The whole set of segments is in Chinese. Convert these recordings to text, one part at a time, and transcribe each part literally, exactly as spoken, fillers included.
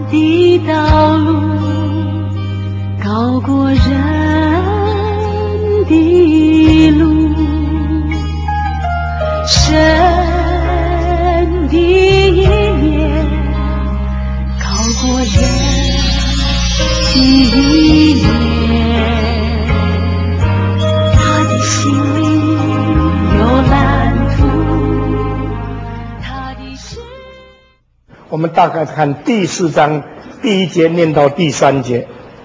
的道路高过人的路，神的意念高过人的意念，他的心里有蓝图，他的心。 我们大概看第四章第一节念到第三节，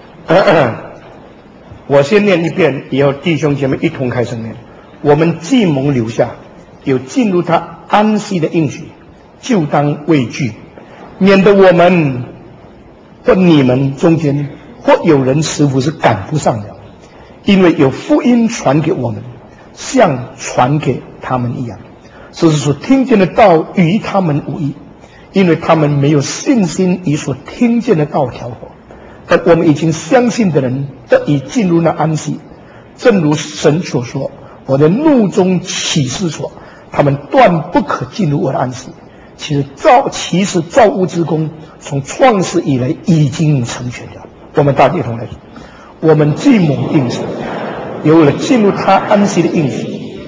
我先念一遍，以后弟兄姐妹一同开始念。我们既蒙留下，有进入他安息的应许，就当畏惧，免得我们或你们中间或有人似乎是赶不上了，因为有福音传给我们，像传给他们一样，就是说听见的道与他们无异，因为他们没有信心与所听见的道调和。但我们已经相信的人得以进入那安息，正如神所说，我的怒中起誓说，他们断不可进入我的安息。其实造其实造物之功从创世以来已经成全了。我们大家一同来说，我们既蒙应许，有了进入他安息的应许，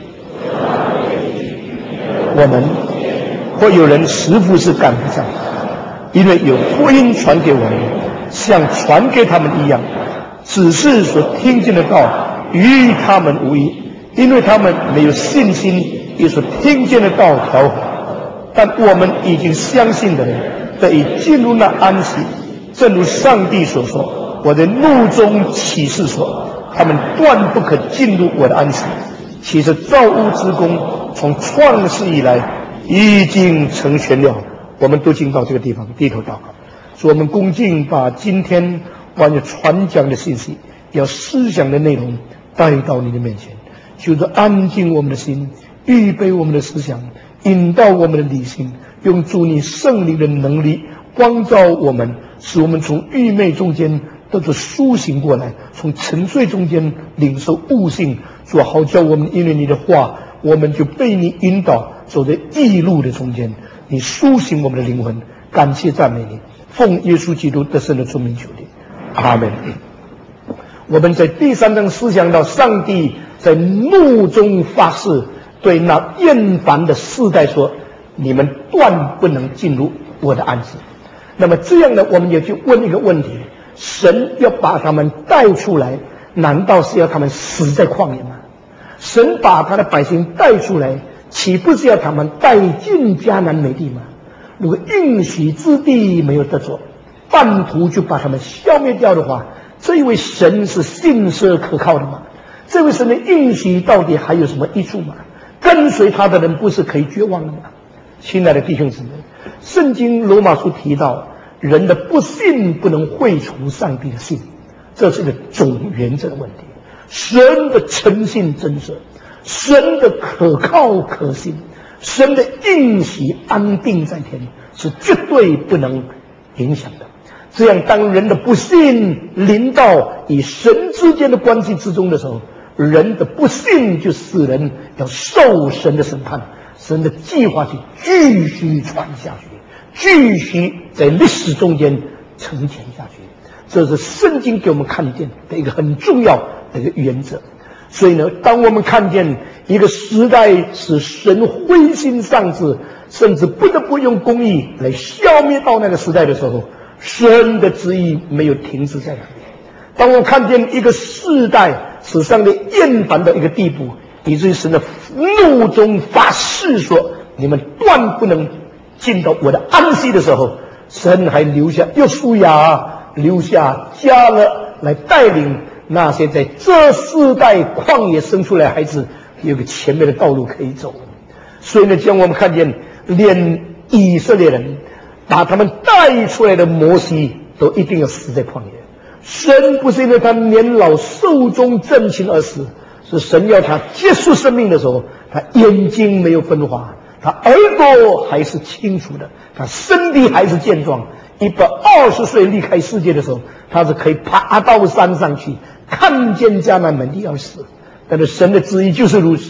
我们或有人似乎是赶不上，因为有福音传给我们，像传给他们一样，只是所听见的道与他们无异，因为他们没有信心与所听见的道调和。但我们已经相信的人得以进入那安息，正如上帝所说，我的怒中起誓说，他们断不可进入我的安息。其实造物之功从创世以来已经成全了。我们都进到这个地方低头祷告，所以我们恭敬把今天关于传讲的信息要思想的内容带到你的面前，就是安静我们的心，预备我们的思想，引导我们的理性，用主你圣灵的能力光照我们，使我们从愚昧中间得着苏醒过来，从沉睡中间领受悟性。主好叫我们因为你的话，我们就被你引导走在义路的中间，你苏醒我们的灵魂。感谢赞美你，奉耶稣基督得胜的尊名求你，阿门。我们在第三章思想到上帝在怒中发誓，对那厌烦的世代说，你们断不能进入我的安息。那么这样呢，我们也就问一个问题，神要把他们带出来，难道是要他们死在旷野吗？神把他的百姓带出来，岂不是要他们带进迦南美地吗？如果应许之地没有得着，半途就把他们消灭掉的话，这一位神是信实可靠的吗？这位神的应许到底还有什么益处吗？跟随他的人不是可以绝望的吗？亲爱的弟兄姊妹，圣经罗马书提到，人的不信不能废除上帝的信，这是个总原则的问题。神的诚信真实，神的可靠可信，神的应许安定在天，是绝对不能影响的。这样当人的不信临到与神之间的关系之中的时候，人的不信就使人要受神的审判，神的计划就继续传下去，继续在历史中间呈现下去。这是圣经给我们看见的一个很重要的一个原则。所以呢，当我们看见一个时代使神灰心丧志，甚至不得不用公义来消灭到那个时代的时候，神的旨意没有停止在那里。当我们看见一个世代使上帝厌烦的一个地步，以至于神的怒中发誓说，你们断不能进到我的安息的时候，神还留下约书亚，留下迦勒来带领那些在这世代旷野生出来的孩子，有个前面的道路可以走。所以呢，将我们看见连以色列人把他们带出来的摩西都一定要死在旷野。神不是因为他年老寿终正寝而死，是神要他结束生命的时候，他眼睛没有分化，他耳朵还是清楚的，他身体还是健壮。一百二十岁离开世界的时候，他是可以爬到山上去看见迦南美地而死。但是神的旨意就是如此，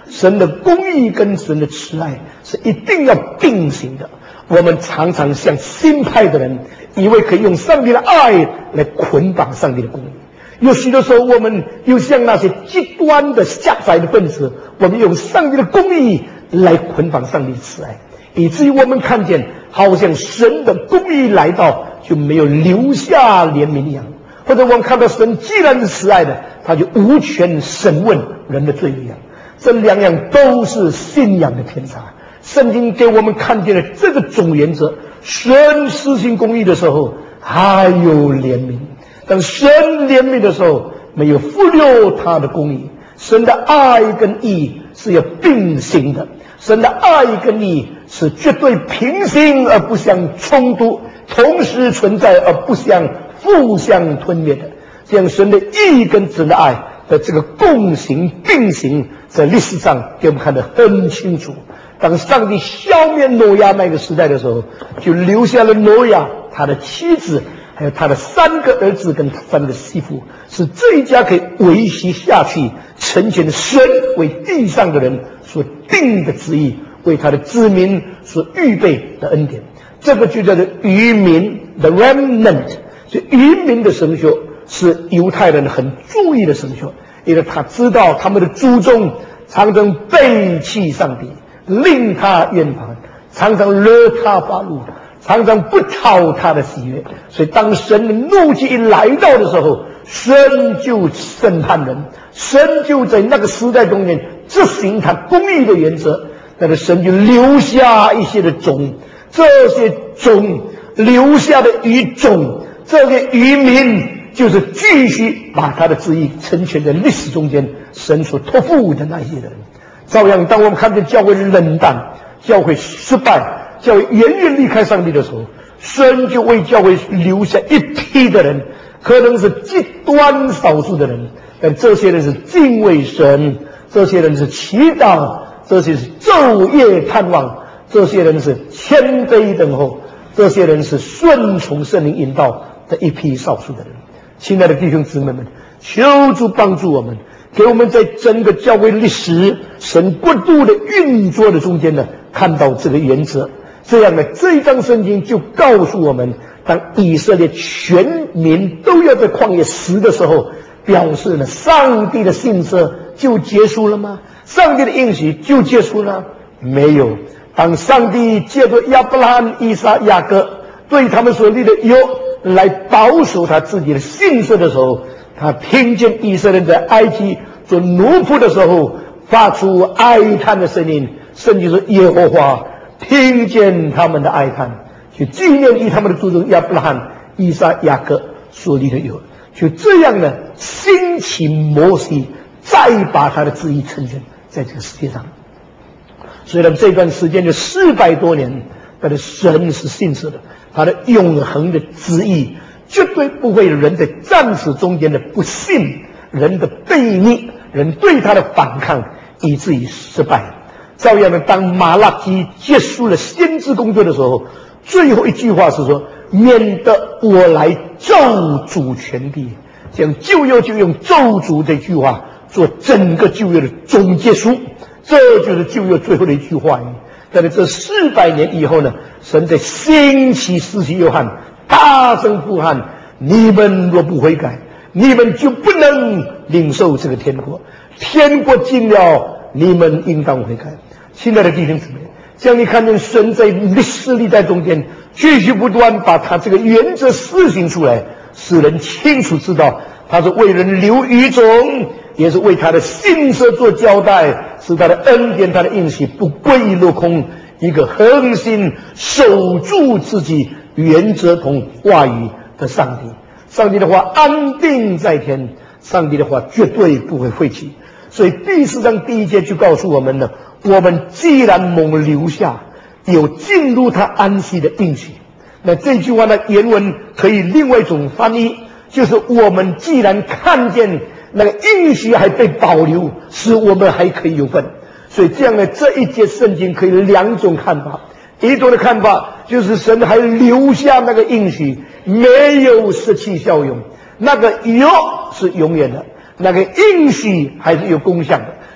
神的公义跟神的慈爱是一定要并行的。我们常常像新派的人，以为可以用上帝的爱来捆绑上帝的公义。有许多时候，我们又像那些极端的狭窄的分子，我们用上帝的公义来捆绑上帝的慈爱，以至于我们看见好像神的公义来到就没有留下怜悯一样，或者我们看到神既然是慈爱的，他就无权审问人的罪一样。这两样都是信仰的偏差。圣经给我们看见了这个总原则：神施行公义的时候还有怜悯，当神怜悯的时候没有忽略他的公义。神的爱跟义是要并行的，神的爱跟义是绝对平行而不相冲突，同时存在而不相互相吞灭的。这样神的义跟神的爱的这个共行并行，在历史上给我们看得很清楚。当上帝消灭挪亚那个时代的时候，就留下了挪亚他的妻子还有他的三个儿子跟三个媳妇，是这一家可以维系下去，成全神为地上的人所定的旨意，为他的子民所预备的恩典。这个就叫做渔民 the remnant。 所以渔民的神学是犹太人很注意的神学，因为他知道他们的祖宗常常背弃上帝，令他厌烦，常常惹他发怒，常常不讨他的喜悦。所以当神的怒气一来到的时候，神就审判人，神就在那个时代中间执行他公义的原则。那个神就留下一些的种，这些种留下的余种，这些渔民就是继续把他的旨意成全在历史中间神所托付的那些人。照样当我们看见教会冷淡，教会失败，教会远远离开上帝的时候，神就为教会留下一批的人，可能是极端少数的人，但这些人是敬畏神，这些人是祈祷，这些是昼夜盼望，这些人是谦卑等候，这些人是顺从圣灵引导的一批少数的人。亲爱的弟兄姊妹们，求主帮助我们，给我们在整个教会历史神国度的运作的中间呢，看到这个原则。这样呢，这一章圣经就告诉我们，当以色列全民都要在旷野死的时候，表示呢，上帝的信实就结束了吗？上帝的应许就结束了？没有。当上帝借着亚伯拉罕、以撒、雅各对他们所立的约来保守他自己的信实的时候，他听见以色列在埃及做奴仆的时候发出哀叹的声音。圣经说耶和华听见他们的哀叹，去纪念与他们的祖宗亚伯拉罕、以撒、雅各所立的约。就这样呢，兴起摩西，再把他的旨意成全在这个世界上。虽然这段时间的四百多年，但是神是信实的，他的永恒的旨意绝对不会有人在战死中间的不信，人的悖逆，人对他的反抗，以至于失败。照样的，当马拉基结束了先知工作的时候，最后一句话是说，免得我来咒诅全地。这样旧约就用咒诅这句话做整个旧约的总结书，这就是旧约最后的一句话。但是这四百年以后呢，神在兴起施洗约翰，大声呼喊，你们若不悔改，你们就不能领受这个天国，天国近了，你们应当悔改。亲爱的弟兄姊妹，这样你看见神在历史历代中间继续不断把他这个原则施行出来，使人清楚知道他是为人留余种，也是为他的信实做交代，使他的恩典、他的应许不归于落空，一个恒心守住自己原则同话语的上帝。上帝的话安定在天，上帝的话绝对不会废弃。所以第四章第一节就告诉我们了，我们既然蒙留下，有进入他安息的应许。那这句话呢，原文可以另外一种翻译，就是我们既然看见那个应许还被保留，使我们还可以有份。所以这样呢，这一节圣经可以两种看法。一种的看法就是神还留下那个应许，没有失去效用，那个约是永远的，那个应许还是有功效的。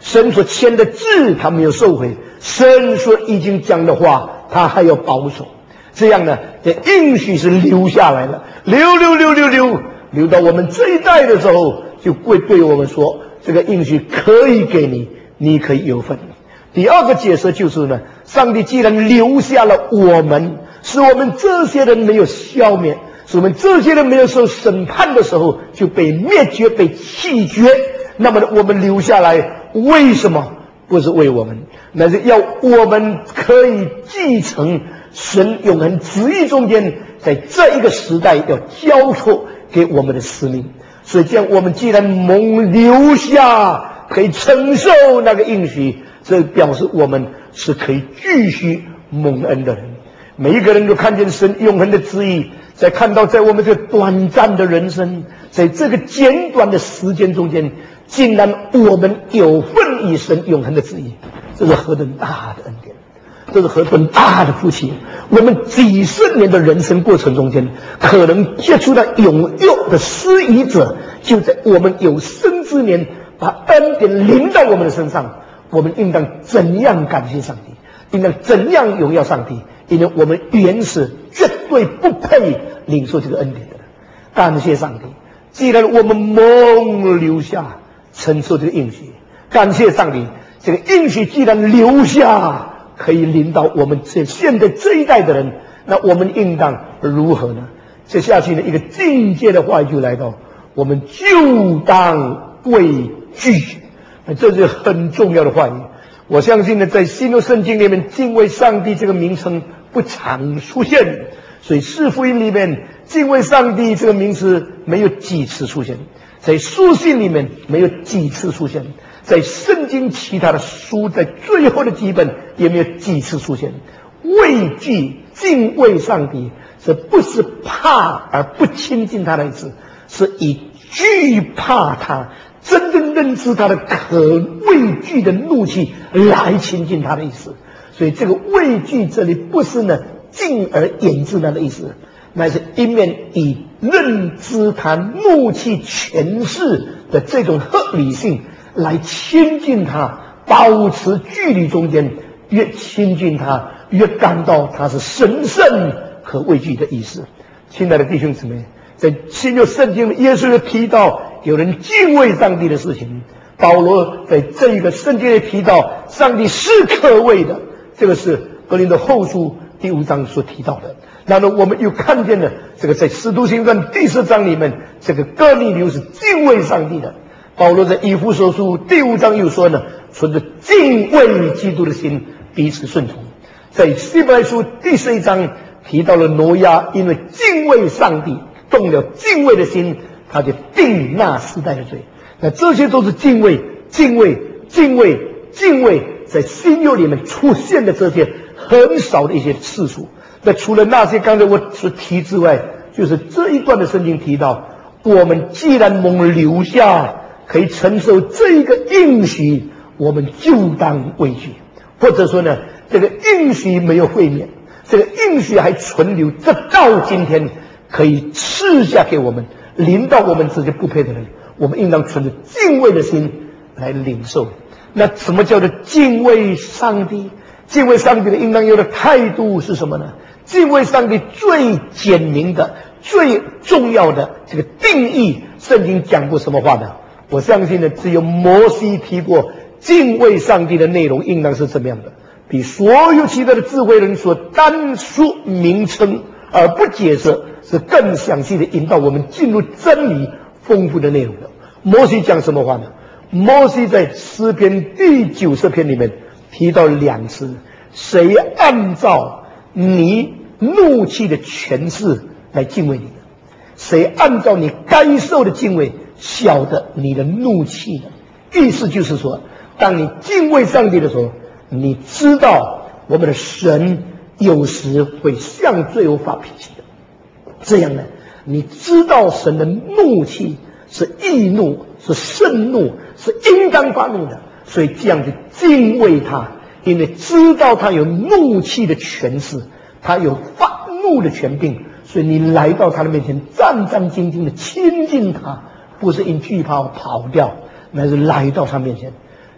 神所签的字他没有收回，神所已经讲的话他还要保守。这样呢，这应许是留下来了，留留留留留留到我们这一代的时候，就会对我们说，这个应许可以给你，你可以有份。第二个解释就是呢，上帝既然留下了我们，使我们这些人没有消灭，使我们这些人没有受审判的时候就被灭绝、被弃绝，那么我们留下来为什么？不是为我们，乃是要我们可以继承神永恒旨意中间在这一个时代要交托给我们的使命。所以这样，我们既然蒙留下可以承受那个应许，这表示我们是可以继续蒙恩的人。每一个人都看见神永恒的旨意，在看到在我们这短暂的人生，在这个简短的时间中间，竟然我们有份于神永恒的旨意，这是何等大的恩典，这是何等大的福气。我们几十年的人生过程中间，可能接触到永有的施予者，就在我们有生之年把恩典临到我们的身上，我们应当怎样感谢上帝，应当怎样荣耀上帝，因为我们原是绝对不配领受这个恩典的。感谢上帝，既然我们蒙留下承受这个应许，感谢上帝，这个应许既然留下可以领导我们这现在这一代的人，那我们应当如何呢？接下去呢，一个境界的话语就来到，我们就当畏惧。这是很重要的话语。我相信呢，在新约圣经里面，敬畏上帝这个名称不常出现，所以四福音里面敬畏上帝这个名词没有几次出现，在书信里面没有几次出现，在圣经其他的书在最后的几本也没有几次出现。畏惧敬畏上帝，这不是怕而不亲近他的意思，是以惧怕他，真正认知他的可畏惧的怒气来亲近他的意思。所以这个畏惧这里不是呢敬而远之那的意思，乃是一面以认知他怒气权势的这种合理性来亲近他，保持距离中间，越亲近他越感到他是神圣和畏惧的意思。亲爱的弟兄姊妹，在新约圣经耶稣提到有人敬畏上帝的事情，保罗在这个圣经里提到上帝是可畏的，这个是哥林多后书第五章所提到的。然后我们又看见了这个在使徒行传第四章里面，这个哥尼流是敬畏上帝的。保罗在以弗所书第五章又说呢，存着敬畏基督的心彼此顺从。在希伯来书第十一章提到了挪亚因为敬畏上帝动了敬畏的心，他就定那时代的罪。那这些都是敬畏敬畏敬畏敬畏在新约里面出现的这些很少的一些次数。那除了那些刚才我所提之外，就是这一段的圣经提到，我们既然蒙留下可以承受这一个应许，我们就当畏惧。或者说呢，这个应许没有毁灭，这个应许还存留，这到今天可以赐下给我们，临到我们这些不配的人，我们应当存着敬畏的心来领受。那什么叫做敬畏上帝？敬畏上帝的应当有的态度是什么呢？敬畏上帝最简明的最重要的这个定义，圣经讲过什么话呢？我相信呢，只有摩西提过敬畏上帝的内容应当是怎么样的，比所有其他的智慧人所单述名称而不解释，是更详细的引导我们进入真理丰富的内容的。摩西讲什么话呢？摩西在诗篇第九十篇里面提到两次，谁按照你怒气的权势来敬畏你的？谁按照你该受的敬畏晓得你的怒气呢？意思就是说，当你敬畏上帝的时候，你知道我们的神有时会向罪恶发脾气的。这样呢，你知道神的怒气是易怒，是盛怒，是应当发怒的，所以这样子敬畏他，因为知道他有怒气的权势，他有发怒的权柄，所以你来到他的面前，战战兢兢的亲近他，不是因惧怕跑掉，乃是来到他面前。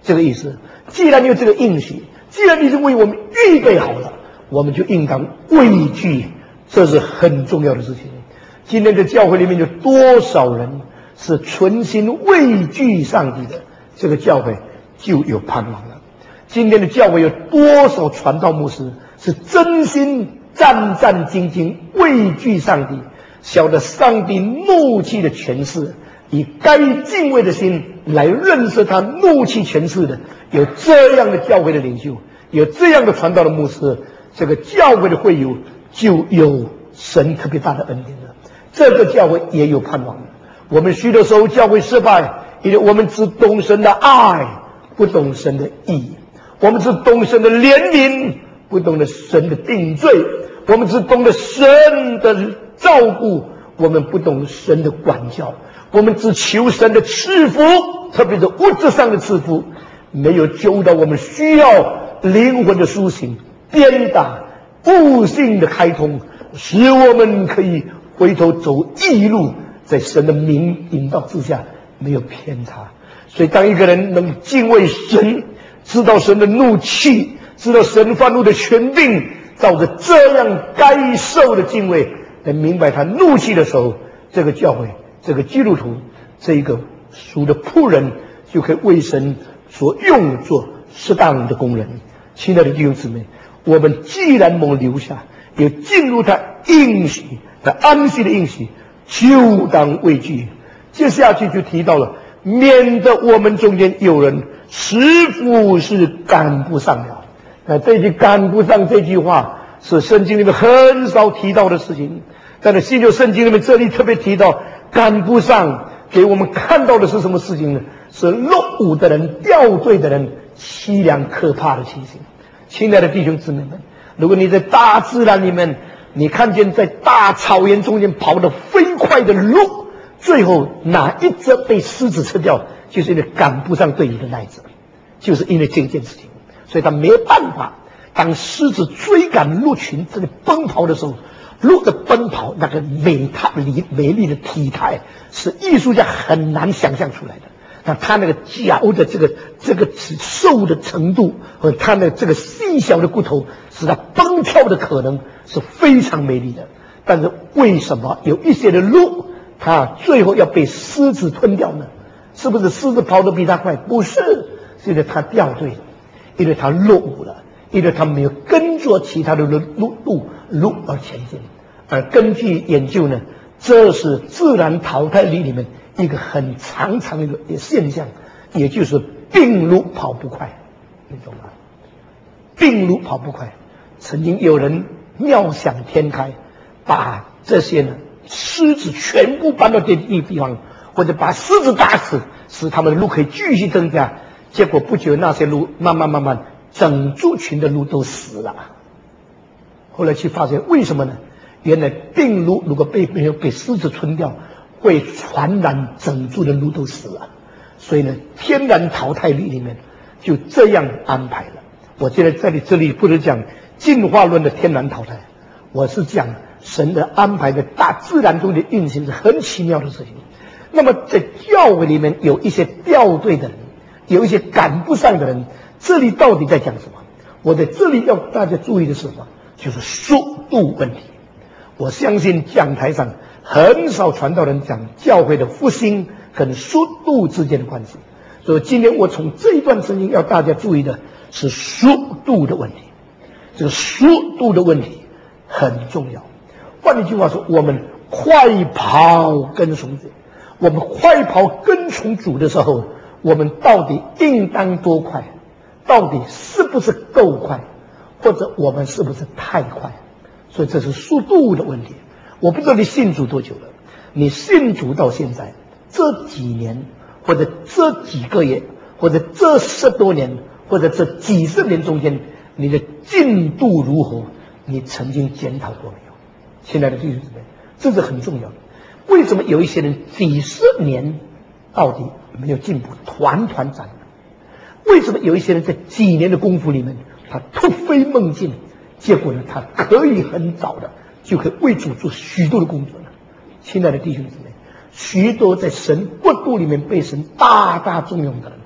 这个意思。既然有这个应许，既然你是为我们预备好了，我们就应当畏惧，这是很重要的事情。今天的教会里面有多少人是存心畏惧上帝的，这个教会就有盼望了。今天的教会有多少传道牧师是真心战战兢兢畏惧上帝，晓得上帝怒气的权势，以该敬畏的心来认识他怒气权势的，有这样的教会的领袖，有这样的传道的牧师，这个教会的会友就有神特别大的恩典了。这个教会也有盼望了。我们许多时候教会失败，因为我们只懂神的爱，不懂神的义；我们只懂神的怜悯，不懂得神的定罪；我们只懂得神的照顾，我们不懂神的管教；我们只求神的赐福，特别是物质上的赐福，没有求到我们需要灵魂的苏醒、鞭打、悟性的开通，使我们可以回头走义路，在神的名引导之下没有偏差。所以当一个人能敬畏神，知道神的怒气，知道神发怒的权柄，照着这样该受的敬畏来明白他怒气的时候，这个教会，这个基督徒，这一个属的仆人，就可以为神所用作适当的工人。亲爱的弟兄姊妹，我们既然蒙留下，也进入他应许他安息的应许，就当畏惧。接下去就提到了，免得我们中间有人师傅是赶不上了。那这句赶不上这句话是圣经里面很少提到的事情，但是新约圣经里面这里特别提到赶不上，给我们看到的是什么事情呢？是落伍的人、掉队的人凄凉可怕的情形。亲爱的弟兄姊妹们，如果你在大自然里面，你看见在大草原中间跑得飞快的鹿，最后哪一只被狮子吃掉，就是因为赶不上队伍的那一只，就是因为这件事情。所以他没办法，当狮子追赶鹿群这里奔跑的时候，鹿的奔跑那个美态美丽的体态是艺术家很难想象出来的。那他那个脚的这个这个瘦的程度和他的这个细小的骨头，使他蹦跳的可能是非常美丽的。但是为什么有一些的鹿他最后要被狮子吞掉呢？是不是狮子跑得比他快？不是，是因为他掉队了，因为他落伍了，因为他没有跟着其他的路路路而前进。而根据研究呢，这是自然淘汰力里面一个很常常的一个现象，也就是病鹿跑不快，你懂吗？病鹿跑不快。曾经有人妙想天开，把这些呢狮子全部搬到这地地方，或者把狮子打死，使他们的鹿可以继续增加。结果不久那些鹿慢慢慢慢整族群的鹿都死了。后来去发现为什么呢？原来病鹿如果被没有被狮子吞掉，会传染整族的鹿都死了。所以呢，天然淘汰力里面就这样安排了。我觉得这里这里不是讲进化论的天然淘汰，我是讲神的安排的大自然中的运行是很奇妙的事情。那么在教会里面有一些掉队的人，有一些赶不上的人，这里到底在讲什么？我在这里要大家注意的是什么？就是速度问题。我相信讲台上很少传道人讲教会的复兴跟速度之间的关系，所以今天我从这一段圣经要大家注意的是速度的问题。这个速度的问题很重要。换一句话说，我们快跑跟从主，我们快跑跟从主的时候，我们到底应当多快？到底是不是够快？或者我们是不是太快？所以这是速度的问题。我不知道你信主多久了，你信主到现在这几年，或者这几个月，或者这十多年，或者这几十年中间，你的进度如何？你曾经检讨过没有？亲爱的弟兄姊妹，这是很重要的。为什么有一些人几十年到底没有进步，团团转？为什么有一些人在几年的功夫里面，他突飞猛进，结果呢，他可以很早的就可以为主做许多的工作呢？亲爱的弟兄姊妹，许多在神国度里面被神大大重用的人，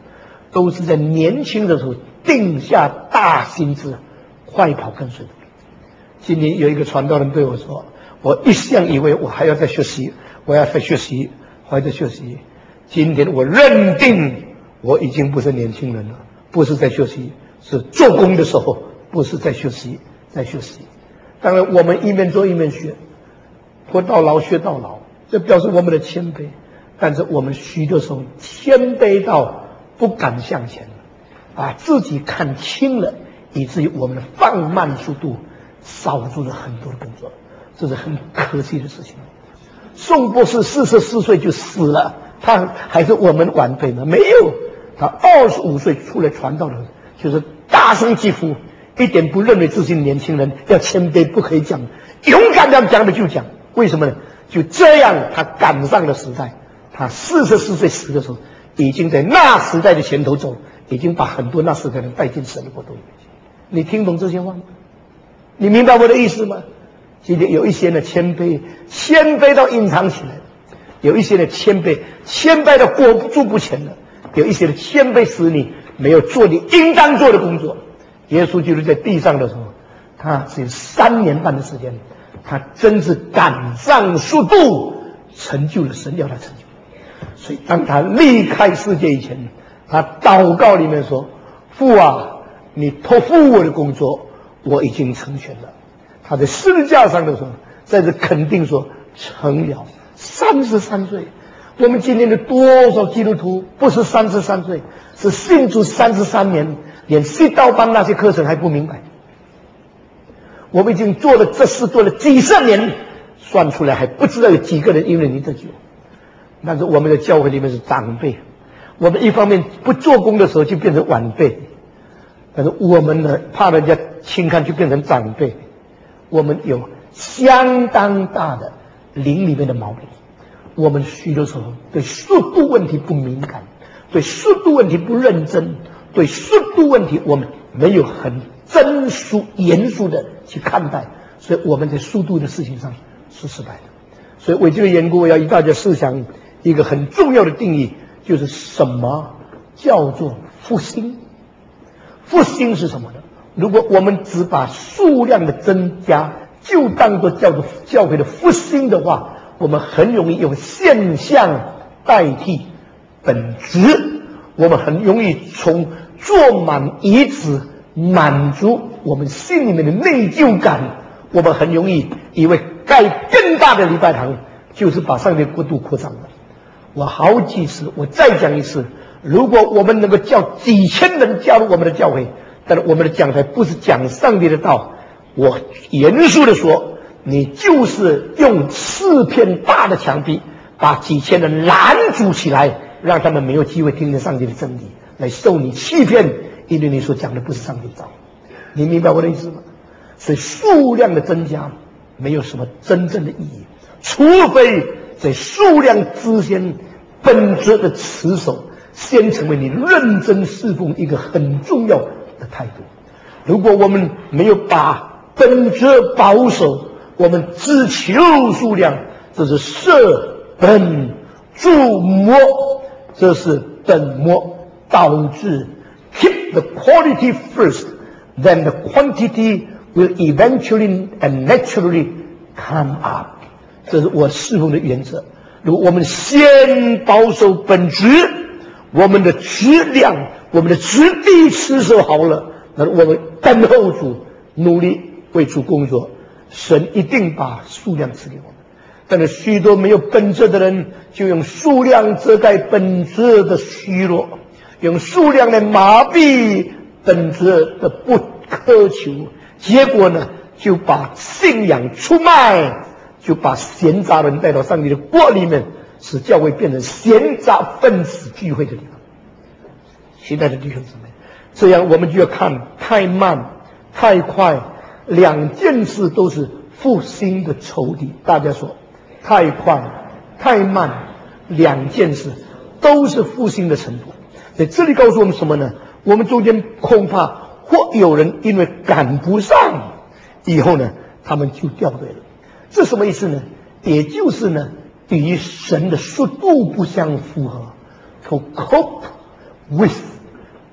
都是在年轻的时候定下大心志，快跑跟随的。今年有一个传道人对我说：“我一向以为我还要再学习，我要再学习，我还在学习。今天我认定我已经不是年轻人了，不是在学习，是做工的时候，不是在学习，在学习。当然，我们一面做一面学，活到老学到老，这表示我们的谦卑。但是我们许多时候谦卑到不敢向前，把自己看轻了，以至于我们的放慢速度，少做了很多的工作，这是很可惜的事情。宋博士四十四岁就死了，他还是我们晚辈吗？没有，他二十五岁出来传道的，就是大声疾呼，一点不认为自己年轻人，要谦卑，不可以讲，勇敢要讲的就讲。为什么呢？就这样，他赶上了时代。他四十四岁死的时候，已经在那时代的前头走，已经把很多那时代人带进神的国度里面去。你听懂这些话吗？你明白我的意思吗？今天有一些呢谦卑，谦卑到隐藏起来了；有一些呢谦卑，谦卑到过住不前了；有一些的谦卑使你没有做你应当做的工作。耶稣基督在地上的时候，他只有三年半的时间，他真是赶上速度，成就了神要他成就。所以当他离开世界以前，他祷告里面说：“父啊，你托付我的工作，我已经成全了。”他在十字架上的时候，在这肯定说成了。三十三岁，我们今天的多少基督徒不是三十三岁，是信主三十三年，连西道班那些课程还不明白。我们已经做了这事做了几十年，算出来还不知道有几个人因为你得救。但是我们的教会里面是长辈，我们一方面不做工的时候就变成晚辈，但是我们呢怕人家轻看就变成长辈。我们有相当大的灵里面的毛病，我们许多时候对速度问题不敏感，对速度问题不认真，对速度问题我们没有很真肃严肃的去看待，所以我们在速度的事情上是失败的。所以为这个缘故，我要与大家思想一个很重要的定义，就是什么叫做复兴。复兴是什么呢？如果我们只把数量的增加就当作叫做教会的复兴的话，我们很容易用现象代替本质，我们很容易从做满遗址满足我们心里面的内疚感，我们很容易以为盖更大的礼拜堂就是把上帝的国度扩张了。我好几次，我再讲一次，如果我们能够叫几千人加入我们的教会，但是我们的讲台不是讲上帝的道，我严肃的说，你就是用四片大的墙壁把几千人拦阻起来，让他们没有机会听见上帝的真理，来受你欺骗，因为你所讲的不是上帝的道。你明白我的意思吗？所以数量的增加没有什么真正的意义，除非在数量之间本质的持守先成为你认真侍奉一个很重要的态度。如果我们没有把本质保守，我们只求数量，这是舍本逐末，这是本末倒置。 Keep the quality first, then the quantity will eventually and naturally come up。 这是我侍奉的原则。如果我们先保守本质，我们的质量，我们的质地持守好了，那我们等候主，努力为主工作，神一定把数量赐给我们。但是许多没有本质的人，就用数量遮盖本质的虚弱，用数量来麻痹本质的不苛求，结果呢，就把信仰出卖，就把闲杂人带到上帝的国里面，使教会变成闲杂分子聚会的地方。亲爱的弟兄姊妹，这样我们就要看太慢太快，两件事都是复兴的仇敌。大家说太快太慢，两件事都是复兴的程度。在这里告诉我们什么呢？我们中间恐怕或有人因为赶不上，以后呢他们就掉队了。这什么意思呢？也就是呢与神的速度不相符合， to cope with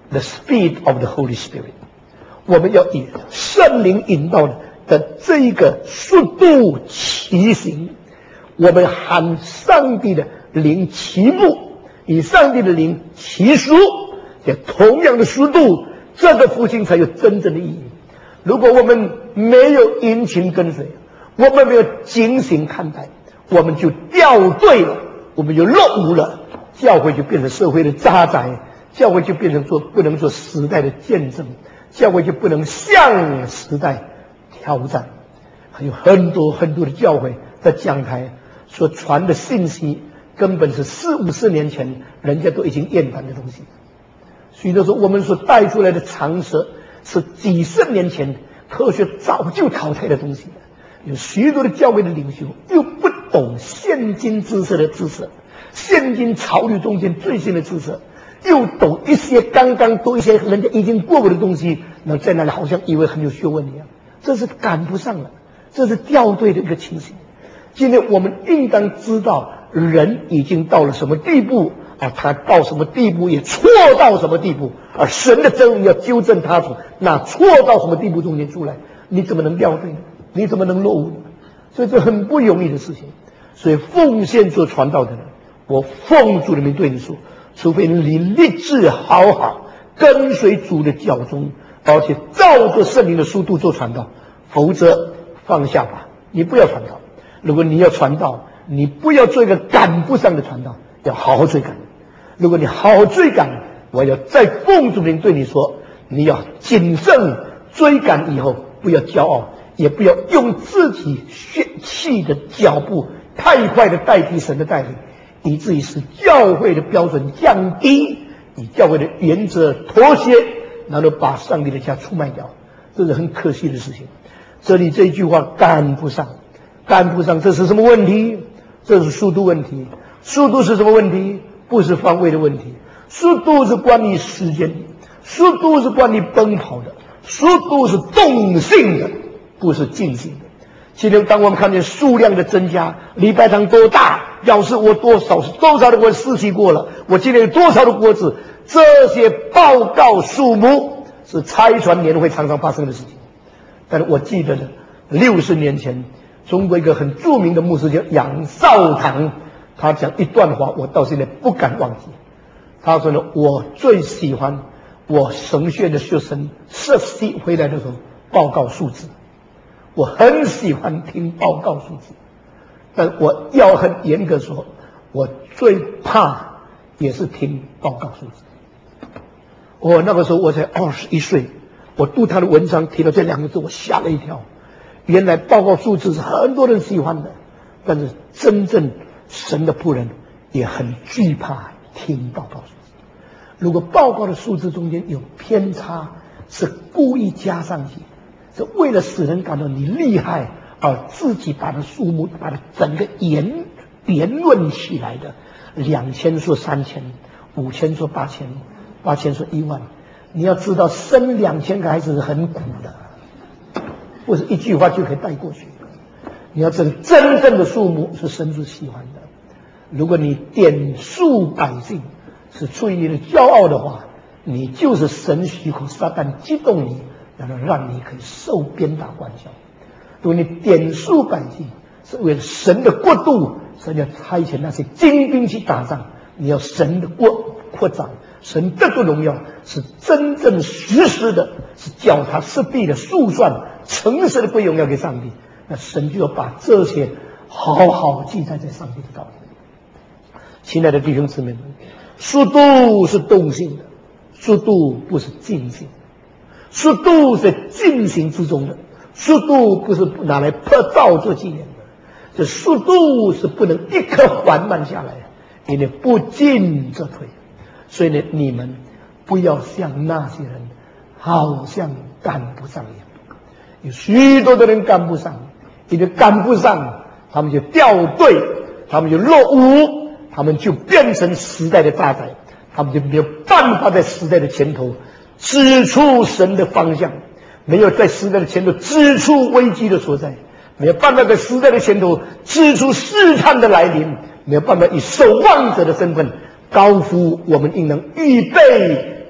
the speed of the Holy Spirit， 我们要以圣灵引导的这一个速度骑行，我们喊上帝的灵骑步，以上帝的灵骑书，也同样的速度，这个复兴才有真正的意义。如果我们没有殷勤跟随，我们没有警醒看待，我们就掉队了，我们就落伍了，教会就变成社会的渣滓，教会就变成做不能做时代的见证，教会就不能向时代挑战。还有很多很多的教会在讲台所传的信息，根本是四五十年前人家都已经厌烦的东西。许多时候我们所带出来的常识是几十年前科学早就淘汰的东西。有许多的教会的领袖又不懂现今知识的知识，现今潮流中间最新的知识，又懂一些刚刚都一些人家已经过过的东西，那在那里好像以为很有学问一样，这是赶不上了，这是掉队的一个情形。今天我们应当知道，人已经到了什么地步啊？他到什么地步也错到什么地步，而神的真理要纠正他从那错到什么地步中间出来，你怎么能掉队呢？你怎么能落伍呢？所以这很不容易的事情。所以奉献做传道的人，我奉主的名对你说，除非你立志好好跟随主的脚踪，而且照着圣灵的速度做传道，否则放下吧，你不要传道。如果你要传道，你不要做一个赶不上的传道，要好好追赶。如果你好好追赶，我要再奉主名对你说，你要谨慎追赶，以后不要骄傲，也不要用自己血气的脚步太快的代替神的带领，以至于使教会的标准降低，以教会的原则妥协，然后把上帝的家出卖掉，这是很可惜的事情。这里这一句话赶不上，赶不上，这是什么问题？这是速度问题。速度是什么问题？不是方位的问题，速度是关于时间的，速度是关于奔跑的，速度是动性的，不是静性的。今天当我们看见数量的增加，礼拜堂多大，表示我多少多少的我四期过了，我今天有多少的国子，这些报告数目是拆船年会常常发生的事情。但是我记得呢，六十年前中国一个很著名的牧师叫杨少堂，他讲一段话，我到现在不敢忘记。他说呢，我最喜欢我神学的学生实习回来的时候报告数字，我很喜欢听报告数字，但我要很严格说，我最怕也是听报告数字。我那个时候我才二十一岁，我读他的文章提到这两个字，我吓了一跳。原来报告数字是很多人喜欢的，但是真正神的仆人也很惧怕听报告数字。如果报告的数字中间有偏差，是故意加上去，是为了使人感到你厉害，而自己把它数目把它整个言言论起来的，两千说三千，五千说八千，八千说一万。你要知道，生两千个孩子是很苦的，不是一句话就可以带过去。你要知道，真正的数目是神所喜欢的。如果你点数百姓是出于你的骄傲的话，你就是神许可撒旦激动你，然后让你可以受鞭打管教。如果你点数百姓是为了神的国度，神要差遣那些精兵去打仗，你要神的国扩张，神得的荣耀是真正实施的，是脚踏实地的数算，诚实的归荣耀给上帝。那神就要把这些好好记载在上帝的道理。亲爱的弟兄姊妹们，速度是动性的，速度不是静性，速度是进行之中的，速度不是拿来拍照做纪念的，这速度是不能一刻缓慢下来，因为不进则退。所以呢，你们不要像那些人好像赶不上一样。有许多的人赶不上，因为赶不上，他们就掉队，他们就落伍，他们就变成时代的渣滓，他们就没有办法在时代的前头指出神的方向，没有在时代的前头指出危机的所在，没有办法在时代的前头指出试探的来临，没有办法以守望者的身份高呼我们应当预备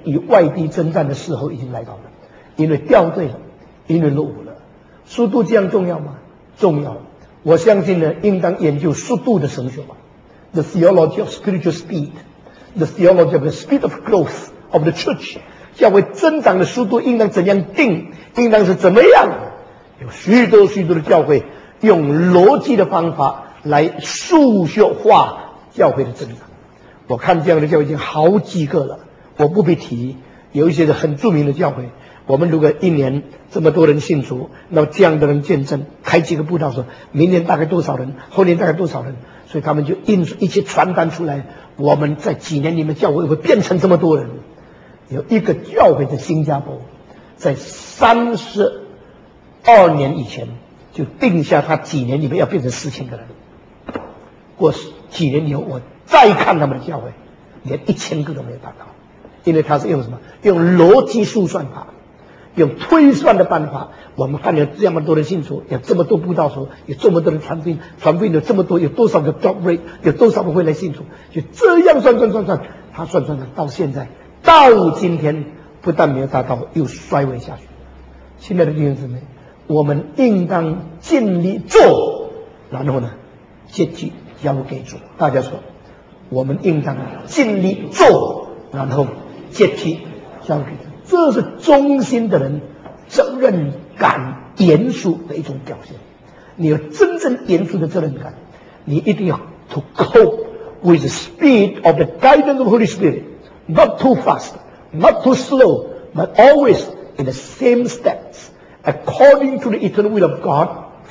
与外地征战的时候已经来到了，因为掉队了，因为落伍了。速度这样重要吗？重要。我相信呢，应当研究速度的神学吧。The theology of spiritual speed, the theology of the speed of growth of the church， 教会增长的速度应当怎样定，应当是怎么样？有许多许多的教会用逻辑的方法来数学化教会的增长。我看这样的教会已经好几个了，我不必提。有一些是很著名的教会，我们如果一年这么多人信主，那么这样的人见证，开几个布道说，明年大概多少人，后年大概多少人，所以他们就印出一些传单出来，我们在几年里面教会会变成这么多人。有一个教会在新加坡，在三十二年以前就定下他几年里面要变成四千个人。过几年以后，我再看他们的教会，连一千个都没有达到，因为他是用什么？用逻辑数算法，用推算的办法。我们看有这么多人信主，有这么多布道手，有这么多人传福音，传福音有这么多，有多少个 drop rate， 有多少个会来信主，就这样算算算算，他算算算到现在，到今天不但没有达到，又衰微下去。亲爱的弟兄姊妹，我们应当尽力做，然后呢，结局交给主。大家说，我们应当尽力做，然后结局交给主。这是忠心的人责任感严肃的一种表现。你有真正严肃的责任感，你一定要 to cope with the speed of the guidance of the Holy Spirit, not too fast, not too slow, but always in the same steps, according to the eternal will of God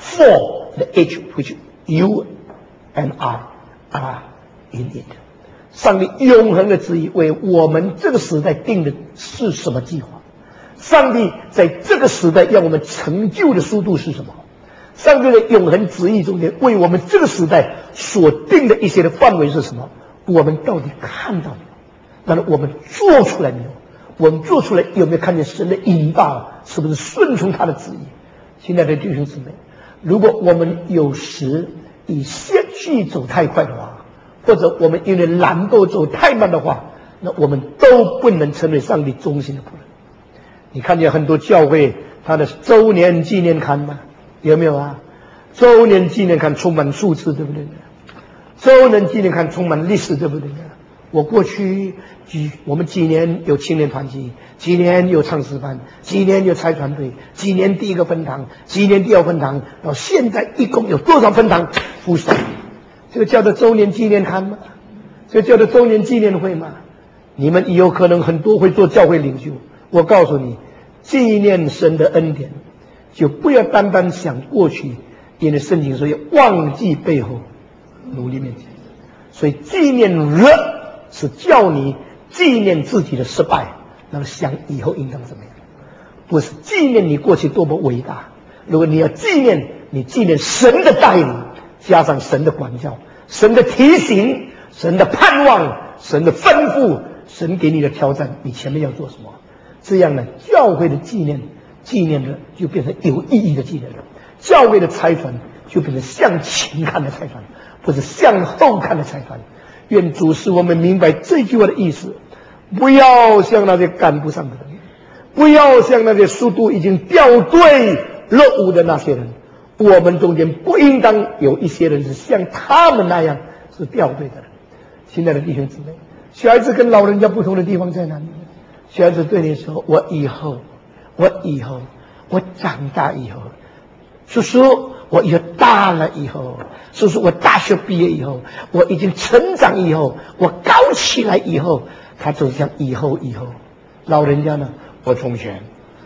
for the age which you and I are in it. 上帝永恒的旨意为我们这个时代定的是什么计划？上帝在这个时代要我们成就的速度是什么？上帝的永恒旨意中间为我们这个时代所定的一些的范围是什么？我们到底看到没有？那么我们做出来没有？我们做出来有没有看见神的引导？是不是顺从他的旨意？亲爱的弟兄姊妹，如果我们有时以先去走太快的话，或者我们因为懒惰走太慢的话，那我们都不能成为上帝忠心的仆人。你看见很多教会他的周年纪念刊吗？有没有啊？周年纪念刊充满数字，对不对？周年纪念刊充满历史，对不对？我过去几我们几年有青年团体，几年有唱诗班，几年有财团队，几年第一个分堂，几年第二分堂，到现在一共有多少分堂服侍？这个叫做周年纪念刊吗？这个叫做周年纪念会吗？你们以后可能很多会做教会领袖，我告诉你，纪念神的恩典，就不要单单想过去，因为圣经说要忘记背后，努力面前。所以纪念日是叫你纪念自己的失败，然后想以后应当怎么样，不是纪念你过去多么伟大。如果你要纪念，你纪念神的带领，加上神的管教，神的提醒，神的盼望，神的吩咐，神给你的挑战，你前面要做什么？这样呢，教会的纪念，纪念日就变成有意义的纪念日，教会的财团就变成向前看的财团，不是向后看的财团。愿主使我们明白这句话的意思，不要像那些赶不上的人，不要像那些速度已经掉队落伍的那些人。我们中间不应当有一些人是像他们那样是掉队的人。亲爱的弟兄姊妹，小孩子跟老人家不同的地方在哪里？小孩子对你说，我以后我以后我长大以后，叔叔我以后大了以后，叔叔我大学毕业以后，我已经成长以后，我高起来以后，他走向以后以后。老人家呢，我从前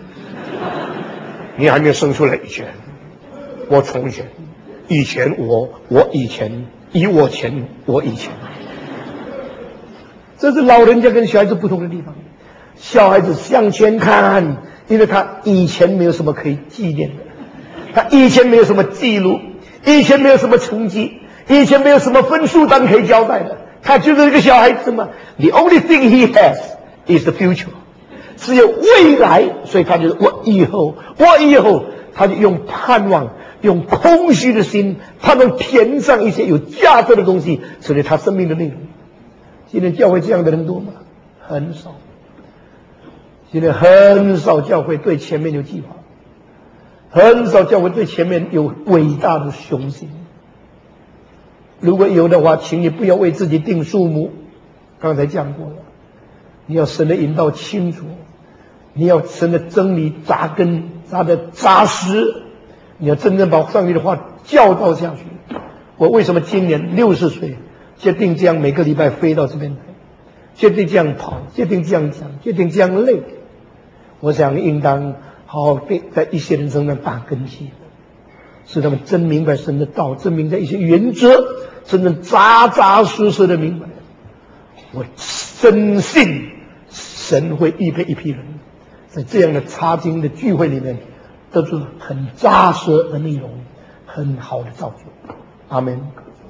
你还没有生出来以前，我从前以前我我以前以我前我以前。这是老人家跟小孩子不同的地方。小孩子向前看，因为他以前没有什么可以纪念的，他以前没有什么记录，以前没有什么成绩，以前没有什么分数单可以交代的，他就是一个小孩子嘛。The only thing he has is the future， 只有未来，所以他就是我以后，我以后，他就用盼望，用空虚的心，他能填上一些有价值的东西，成为他生命的内容。今天教会这样的人多吗？很少。 现在很少教会对前面有计划，很少教会对前面有伟大的雄心。如果有的话，请你不要为自己定数目。刚才讲过了，你要神的引导清楚，你要神的真理扎根扎得扎实，你要真正把上帝的话教导下去。我为什么今年六十岁决定这样每个礼拜飞到这边来，决定这样跑，决定这样讲，决定这样累？我想应当好好对在一些人身上打根基，使他们真明白神的道，真明白一些原则，真正扎扎实实的明白。我深信神会预备一批人，在这样的查经的聚会里面得出很扎实的内容，很好的造就。阿们。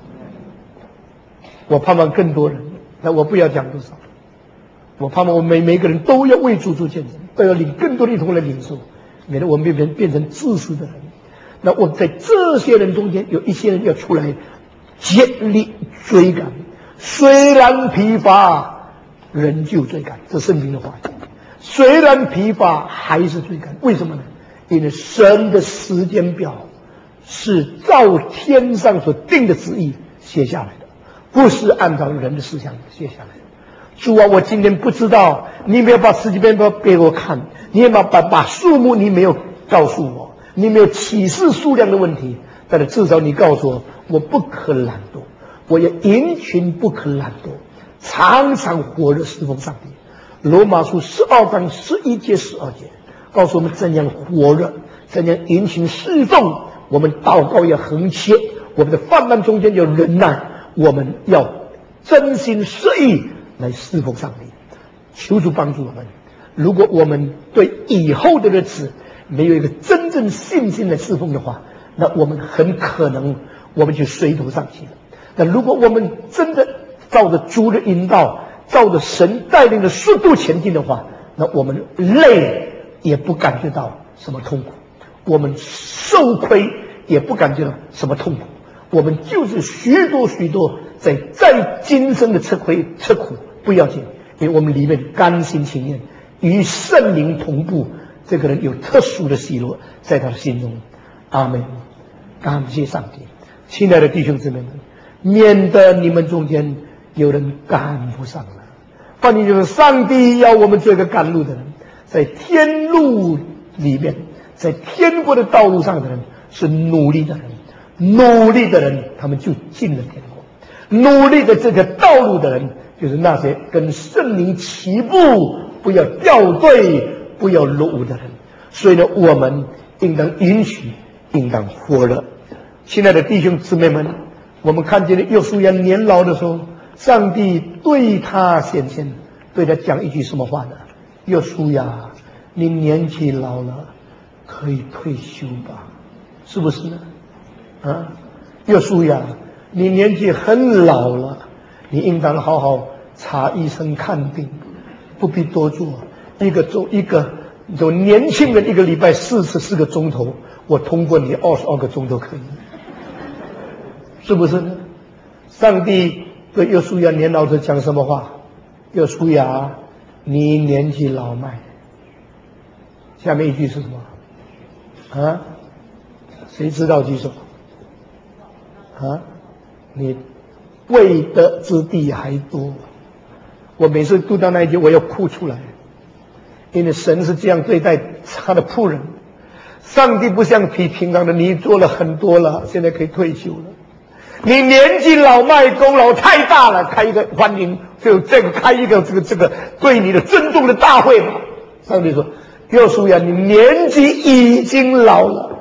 我盼望更多人，那我不要讲多少，我盼望我们每每个人都要为主做见证，都要领更多的一同来领受，免得我们变成变成自私的人。那我在这些人中间有一些人要出来竭力追赶，虽然疲乏仍旧追赶，这圣经的话语。虽然疲乏还是追赶，为什么呢？因为神的时间表是照天上所定的旨意写下来的，不是按照人的思想写下来的。主啊，我今天不知道，你没有把时间表给我看，你也把把把数目你没有告诉我，你没有启示数量的问题，但是至少你告诉我，我不可懒惰，我也殷勤不可懒惰，常常火热侍奉上帝。罗马书十二章十一节十二节告诉我们怎样火热，怎样殷勤侍奉。我们祷告要恒切，我们的患难中间有忍耐，我们要真心实意来侍奉上帝。求主帮助我们。如果我们对以后的日子没有一个真正信心的侍奉的话，那我们很可能我们就垂头丧气了。那如果我们真的照着主的引导，照着神带领的速度前进的话，那我们累也不感觉到什么痛苦，我们受亏也不感觉到什么痛苦，我们就是许多许多在在今生的吃亏吃苦不要紧，因为我们里面甘心情愿与圣灵同步，这个人有特殊的喜乐在他的心中。阿们。感谢上帝。亲爱的弟兄姊妹们，免得你们中间有人赶不上了。反正就是上帝要我们做一个赶路的人，在天路里面，在天国的道路上的人是努力的人，努力的人他们就进了天国。努力的这条道路的人，就是那些跟圣灵齐步，不要掉队，不要落伍的人。所以呢，我们应当允许，应当火热。亲爱的弟兄姊妹们，我们看见了约书亚年老的时候，上帝对他显现，对他讲一句什么话呢？约书亚，你年纪老了，可以退休吧？是不是呢？啊，约书亚，你年纪很老了，你应当好好查医生看病，不必多做。一个周一个有年轻人一个礼拜四十四个钟头，我通过你二十二个钟头可以，是不是呢？上帝对约书亚年老者讲什么话？约书亚，你年纪老迈。下面一句是什么？啊？谁知道举手？啊？你未得之地还多。我每次读到那一句，我要哭出来，因为神是这样对待他的仆人。上帝不像平平常的，你做了很多了，现在可以退休了。你年纪老迈，功劳太大了，开一个欢迎，就这个开一个这个这个对你的尊重的大会吧。上帝说：“约书亚，你年纪已经老了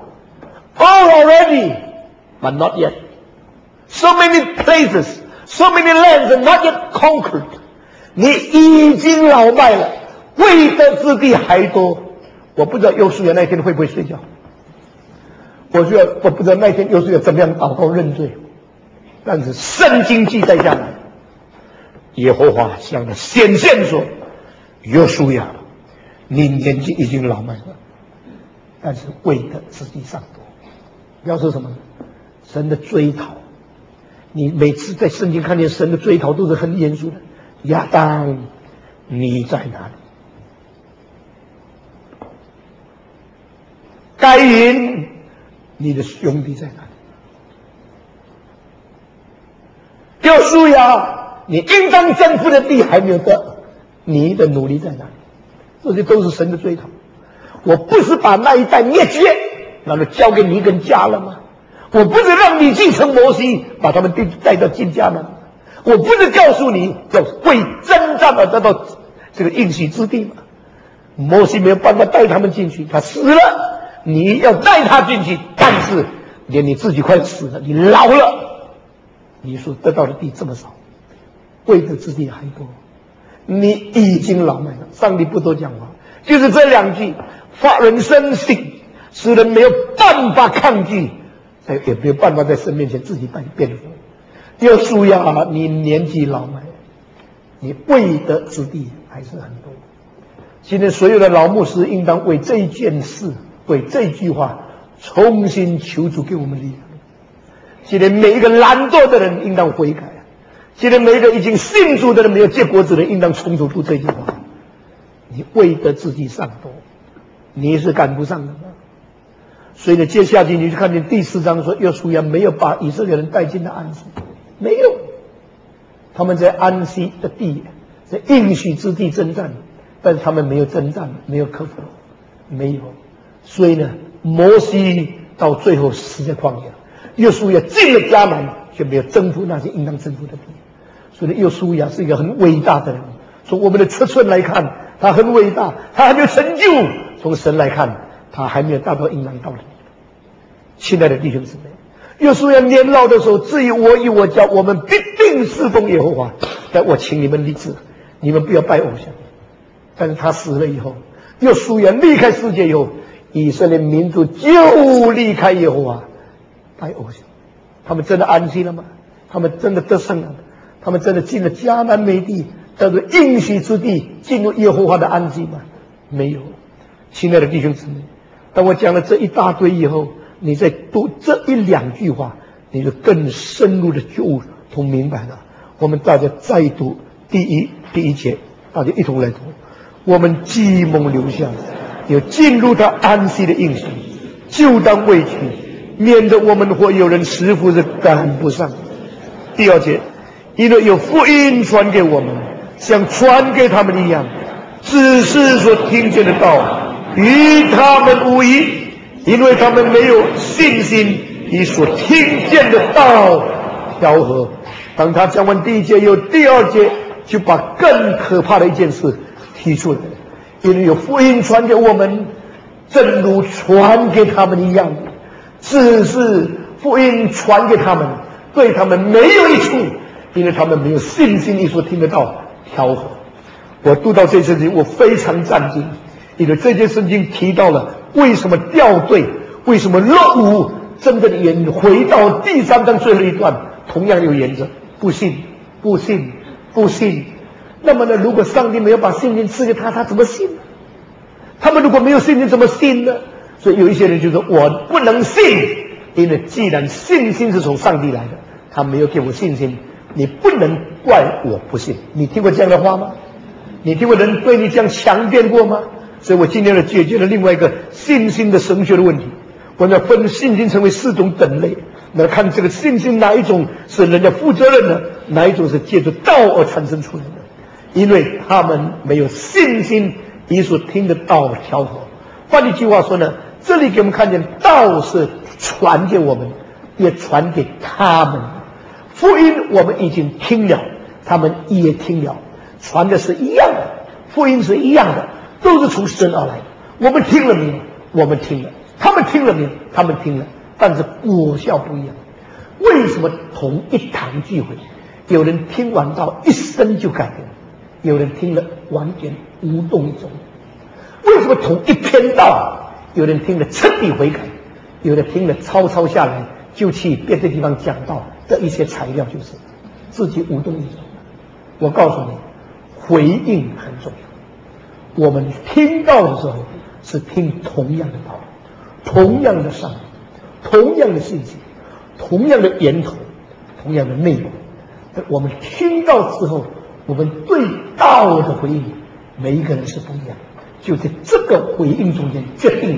，all already, but not yet. So many places, so many lands are not yet conquered. 你已经老迈了，未得之地还多。”我不知道约书亚那天会不会睡觉，我就要我不知道那天约书亚怎么样祷告认罪。但是圣经记载下来，耶和华向他显现说：“约书亚，你年纪已经老迈了，但是未得之地尚多。”要说什么？神的追讨。你每次在圣经看见神的追讨，都是很严肃的。亚当，你在哪里？ 该隐，你的兄弟在哪里？约书亚，你应当征服的地还没有得，你的努力在哪里？这些都是神的追讨。我不是把那一代灭绝，然后交给你一个人家了吗？我不是让你继承摩西，把他们带到进家门。我不是告诉你要为征战而得到这个应许之地吗？摩西没有办法带他们进去，他死了，你要带他进去，但是连你自己快死了，你老了，你所得到的地这么少，未得之地还多，你已经老迈了。上帝不多讲话，就是这两句，发人深省，使人没有办法抗拒，也没有办法在神面前自己辩护。约书亚，你年纪老迈，你未得之地还是很多。今天所有的老牧师应当为这一件事，为这句话重新求主给我们力量。今天每一个懒惰的人应当悔改，今天每一个已经信主的人，没有结果子的人应当重组出这句话。你未得之地尚多，你是赶不上的吗？所以呢，接下去你就看见第四章说，约书亚没有把以色列人带进了安息，没有，他们在安息的地，在应许之地征战，但是他们没有征战，没有克服，没有。所以呢，摩西到最后死在旷野，约书亚进了迦南，却没有征服那些应当征服的地。所以呢，约书亚是一个很伟大的人。从我们的尺寸来看，他很伟大，他还没有成就；从神来看，他还没有达到应当到的。亲爱的弟兄姊妹，约书亚年老的时候，至于我与我家，我们必定侍奉耶和华。但我请你们立志，你们不要拜偶像。但是他死了以后，约书亚离开世界以后，以色列民族就离开耶和华，拜偶像。他们真的安息了吗？他们真的得胜了吗？他们真的进了迦南美地，叫做应许之地，进入耶和华的安息吗？没有。亲爱的弟兄姊妹，当我讲了这一大堆以后，你再读这一两句话，你就更深入的就同明白了。我们大家再读第一第一节，大家一同来读。我们既蒙留下，有进入他安息的应许，就当畏惧，免得我们或有人似乎是赶不上。第二节，因为有福音传给我们，像传给他们一样，只是所听见的道与他们无异，因为他们没有信心与所听见的道调和。当他讲完第一节，有第二节就把更可怕的一件事提出来，因为有福音传给我们，正如传给他们一样，只是福音传给他们，对他们没有益处，因为他们没有信心与所听得到调和。我读到这圣经，我非常震惊，因为这件圣经提到了为什么掉队，为什么落伍，真正的原因回到第三章最后一段，同样有原则：不信，不信，不信。那么呢，如果上帝没有把信心赐给他，他怎么信呢？他们如果没有信心，怎么信呢？所以有一些人就说我不能信，因为既然信心是从上帝来的，他没有给我信心，你不能怪我不信。你听过这样的话吗？你听过人对你这样强辩过吗？所以我今天呢解决了另外一个信心的神学的问题。我们要分信心成为四种等类，来看这个信心哪一种是人家负责任的，哪一种是借着道而产生出来的。因为他们没有信心与所听的道调和。换一句话说呢，这里给我们看见道是传给我们，也传给他们。福音我们已经听了，他们也听了，传的是一样的，福音是一样的，都是从神而来的。我们听了没有？我们听了。他们听了没有？他们听了，但是果效不一样。为什么同一堂聚会，有人听完道一生就改变，有人听了完全无动于衷？为什么同一篇道，有人听了彻底悔改，有人听了抄抄下来就去别的地方讲道？这一些材料就是自己无动于衷。我告诉你，回应很重要。我们听到的时候是听同样的道理，同样的上帝，同样的信息，同样的源头，同样的内容。我们听到之后，我们对道的回应，每一个人是不一样的。就在这个回应中间，决定了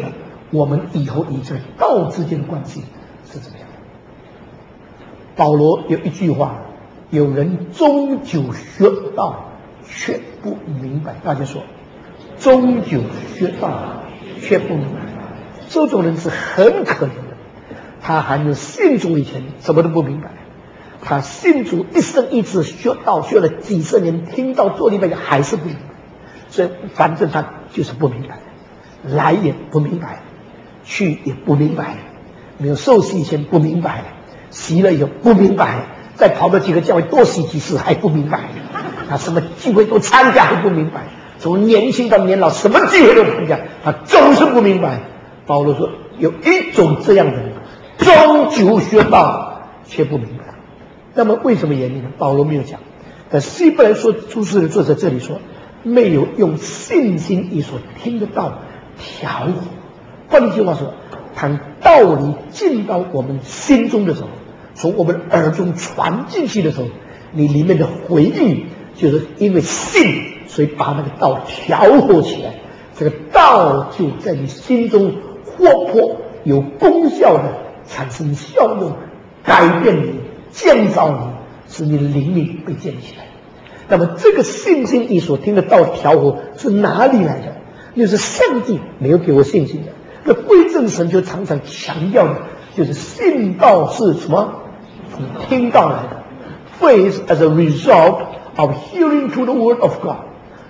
我们以后与这道之间的关系是怎么样的。保罗有一句话，有人终究学道却不明白。大家说，终究学道却不明白，这种人是很可怜的。他还没信主以前什么都不明白，他信主一生一直学道，学了几十年，听到做礼拜还是不明白。所以反正他就是不明白，来也不明白，去也不明白，没有受洗以前不明白，洗了以后不明白，再跑到几个教会多洗几次还不明白，他什么聚会都参加还不明白，从年轻到年老什么聚会都参加，他总是不明白。保罗说有一种这样的人，终究学道却不明白。那么为什么原因呢？保罗没有讲，但希伯来说书的作者这里说，没有用信心你所听得到调和。换句话说，当道理进到我们心中的时候，从我们耳中传进去的时候，你里面的回应就是因为信，所以把那个道调和起来，这个道就在你心中活泼有功效的产生效用，改变你，建造你，使你的灵命被建立起来。那么这个信心你所听的道调和是哪里来的？就是上帝没有给我信心的。那归正神就常常强调的就是信道是什么？从听道来的。Faith as a result of hearing to the word of God.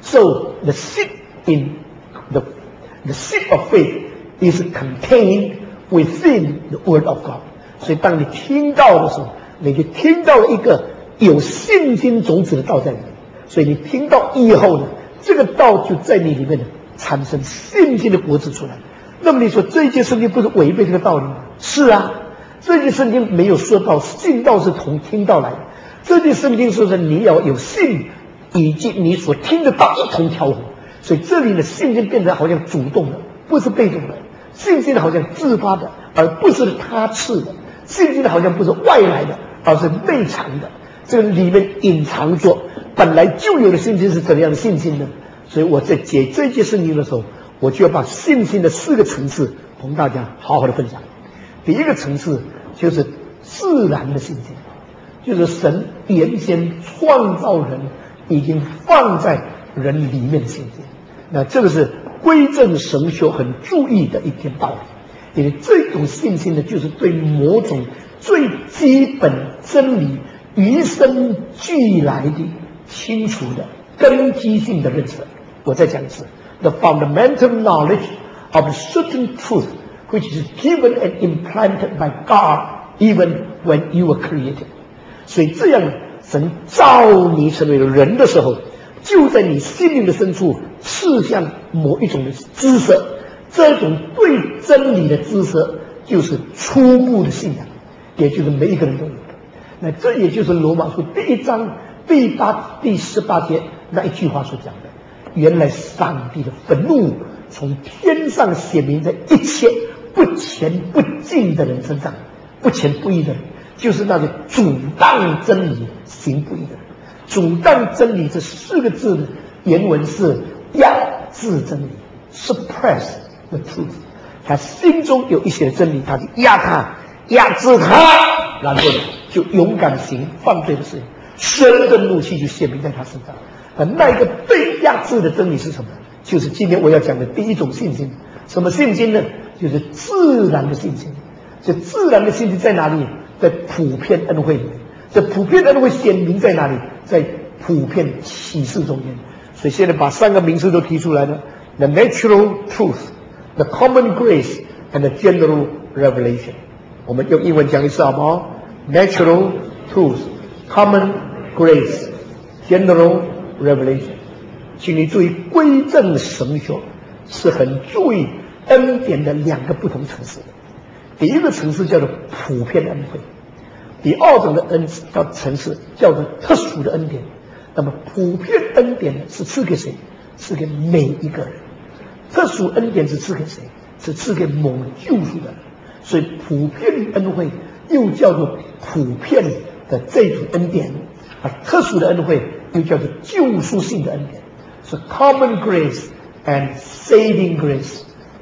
So the seed in the the seed of faith is contained within the word of God. 所以当你听到的时候，你就听到了一个有信心种子的道在里面。所以你听到以后呢，这个道就在你里面呢产生信心的果子出来。那么你说这一节圣经不是违背这个道理吗？是啊，这一节圣经没有说到信道是从听道来的，这一节圣经说是你要有信以及你所听的道一同调和。所以这里的信心变得好像主动的，不是被动的，信心好像自发的，而不是他赐的，信心好像不是外来的，而是内藏的，这个里面隐藏着本来就有的信心是怎么样的信心呢？所以我在解这一节圣经的时候，我就要把信心的四个层次同大家好好的分享。第一个层次就是自然的信心，就是神原先创造人已经放在人里面的信心。那这个是归正神学很注意的一篇道理，因为这种信心呢，就是对某种最基本真理与生俱来的清楚的根基性的认识。我再讲一次 ，the fundamental knowledge of a certain truth which is given and implanted by God even when you were created。所以这样，神造你成为人的时候，就在你心灵的深处赐下某一种的知识，这种对真理的知识就是初步的信仰，也就是每一个人都有的。那这也就是罗马书第一章第八第十八节那一句话所讲的，原来上帝的愤怒从天上显明在一切不前不进的人身上，不前不义的人，就是那个阻挡真理行不义的人。阻挡真理这四个字的原文是压制真理 suppress the truth。 他心中有一些真理，他就压他，压制他，然后就勇敢行犯罪的事情，神的怒气就显明在他身上。而那一个被压制的真理是什么？就是今天我要讲的第一种信心。什么信心呢？就是自然的信心。这自然的信心在哪里？在普遍恩惠里面。这普遍恩惠显明在哪里？在普遍启示中间。所以现在把三个名词都提出来了 ：the natural truth, the common grace, and the general revelation。我们用英文讲一次好不好？ Natural truth, common grace, general revelation。请你注意，归正神学是很注意恩典的两个不同层次。第一个层次叫做普遍恩惠，第二种的恩叫层次叫做特殊的恩典。那么普遍恩典呢，是赐给谁？赐给每一个人。特殊恩典是赐给谁？是赐给某救赎的人。所以普遍恩惠又叫做普遍的这种恩典，而特殊的恩惠又叫做救赎性的恩典，是 common grace and saving grace。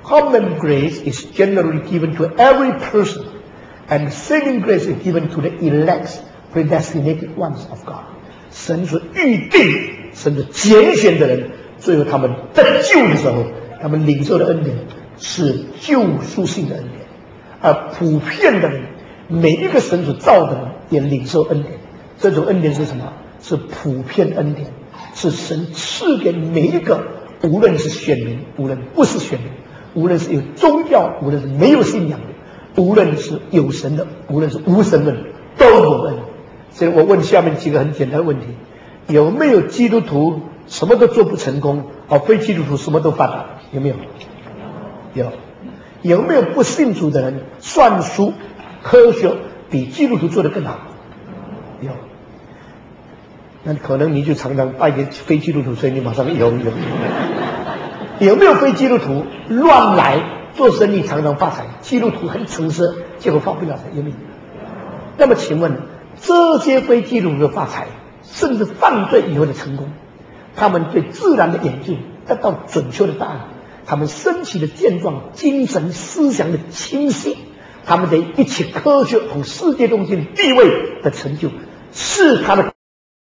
Common grace is generally given to every person, and saving grace is given to the elect, predestinated ones of God. 神所预定、神所拣选的人，最后他们得救的时候，他们领受的恩典是救赎性的恩典。而普遍的人，每一个神所造的人也领受恩典。这种恩典是什么？是普遍恩典，是神赐给每一个，无论是选民，无论不是选民，无论是有宗教，无论是没有信仰的，无论是有神的，无论是无神论，都有恩。所以我问下面几个很简单的问题：有没有基督徒什么都做不成功，而非基督徒什么都发达？有没有？有。有没有不信主的人算术、科学比基督徒做得更好？有。那可能你就常常拜给非基督徒，所以你马上有有。有没有非基督徒乱来做生意常常发财，基督徒很诚实，结果发不了财？有没有？那么请问，这些非基督徒的发财，甚至犯罪以后的成功，他们对自然的研究得到准确的答案，他们身体的健壮，精神思想的清晰，他们的一切科学同世界中心地位的成就，是他的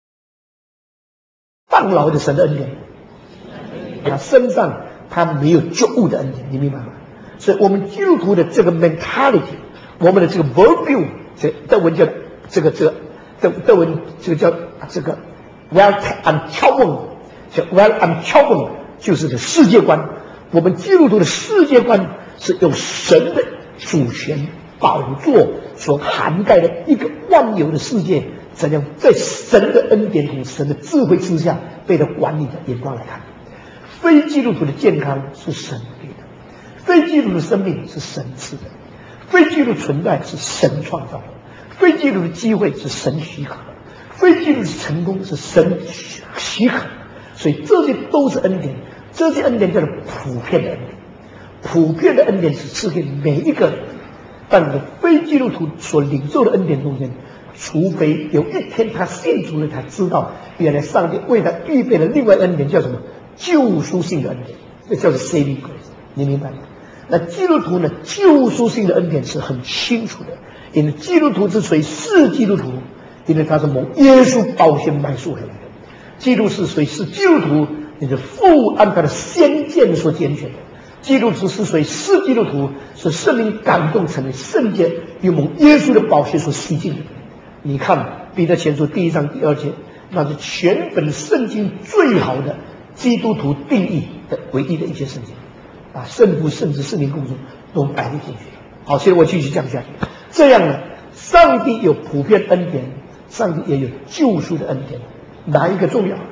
放老的神的恩典。他身上他没有觉悟的恩典，你明白吗？所以我们基督徒的这个 mentality， 我们的这个 worldview， 这德文叫这个这个德德文这个叫这个 well uncommon， 叫 well uncommon， 就是这世界观。我们基督徒的世界观是用神的主权宝座所涵盖的一个万有的世界，怎样在神的恩典同神的智慧之下被他管理的眼光来看。非基督徒的健康是神给的，非基督徒的生命是神赐的，非基督徒存在是神创造的，非基督徒的机会是神许可的，非基督徒的成功是神许可的。所以这些都是恩典，这些恩典叫做普遍的恩典。普遍的恩典是赐给每一个人，但是非基督徒所领受的恩典中间，除非有一天他信主了，才知道原来上帝为他预备了另外恩典，叫什么？救赎性的恩典，这叫做 saving grace， 你明白吗？那基督徒呢？救赎性的恩典是很清楚的，因为基督徒之所以是基督徒，因为他是蒙耶稣宝血买赎回来的。基督是谁？是基督徒，也是父按他的先见所拣选的。基督徒是谁？是基督徒，是圣灵感动成为圣洁，与蒙耶稣的宝血所洗净的。你看彼得前书第一章第二节，那是全本圣经最好的基督徒定义的唯一的一些圣经，把圣父、圣子、圣灵共主都摆进去。好，现在我继续讲下去。这样呢，上帝有普遍恩典，上帝也有救赎的恩典，哪一个重要？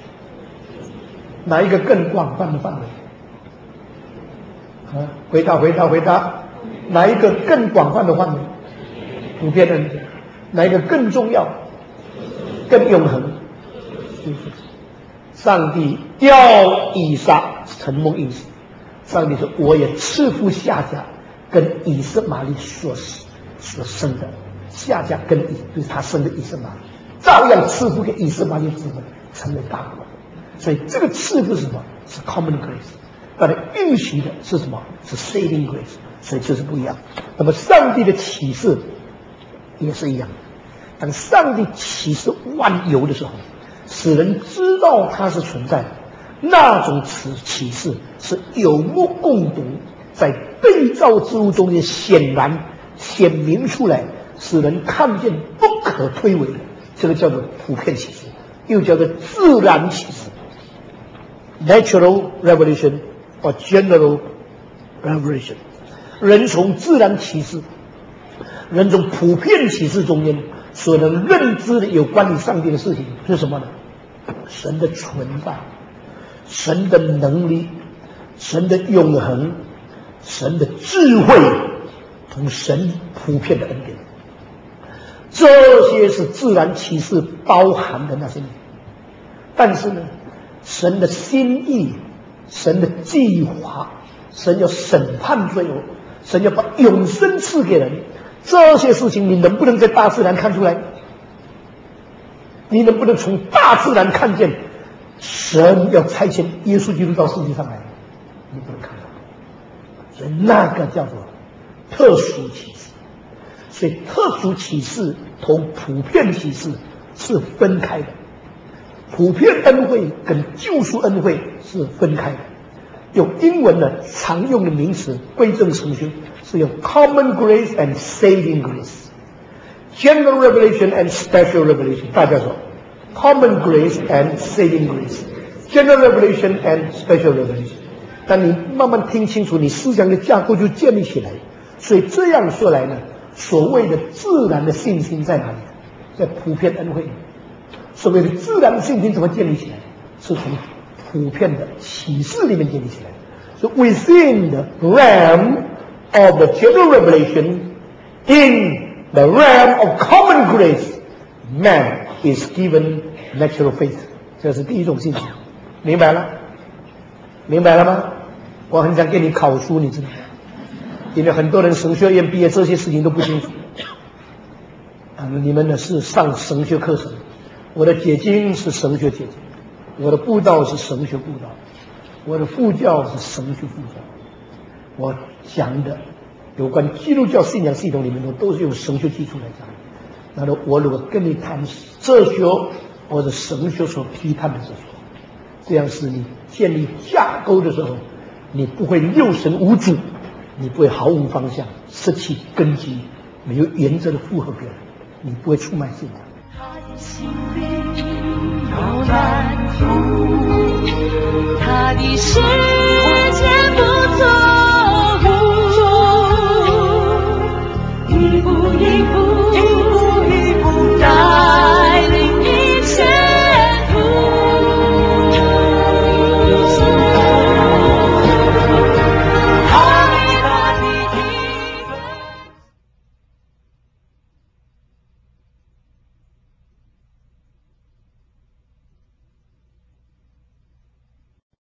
哪一个更广泛的范围？啊，回答，回答，回答！哪一个更广泛的范围？普遍恩典。哪一个更重要？更永恒？上帝要以撒承蒙应许，上帝说：“我也赐福夏甲跟以实玛利所所生的，夏甲跟以就是他生的以实玛利，照样赐福给以实玛利子民，成为大国。”所以这个赐福是什么？是 common grace， 但是应许的是什么？是 saving grace， 所以就是不一样。那么上帝的启示也是一样的，当上帝启示万有的时候，使人知道它是存在的，那种启示是有目共睹，在被造之物中间显然显明出来，使人看见不可推诿的。这个叫做普遍启示，又叫做自然启示 （natural revelation or general revelation）。人从自然启示，人从普遍启示中间所能认知的有关于上帝的事情是什么呢？神的存在，神的能力，神的永恒，神的智慧，同神普遍的恩典，这些是自然启示包含的那些。但是呢，神的心意，神的计划，神要审判罪恶，神要把永生赐给人，这些事情你能不能在大自然看出来？你能不能从大自然看见神要差遣耶稣基督到世界上来？你不能看到。 所以那个叫做特殊启示。所以特殊启示同普遍启示是分开的，普遍恩惠跟救赎恩惠是分开的。用英文的常用的名词归正神学是用 common grace and saving grace。General revelation and special revelation， 大家说 common grace and saving grace，general revelation and special revelation。但你慢慢听清楚，你思想的架构就建立起来。所以这样说来呢，所谓的自然的信心在哪里？在普遍恩惠。所谓的自然的信心怎么建立起来？是从普遍的启示里面建立起来。So within the realm of the general revelation, in the realm of common grace, man is given natural faith。这是第一种信心，明白了？明白了吗？我很想给你考书，你知道吗？因为很多人神学院毕业这些事情都不清楚。啊，你们呢是上神学课程，我的解经是神学解经，我的布道是神学布道，我的副教是神学副教。我讲的有关基督教信仰系统里面的都是用神学基础来讲。那么我如果跟你谈哲学或者神学所批判的哲学，这样是你建立架构的时候，你不会六神无主，你不会毫无方向，失去根基，没有原则的附和别人，你不会出卖信仰。 他的心灵有难处，他的世界不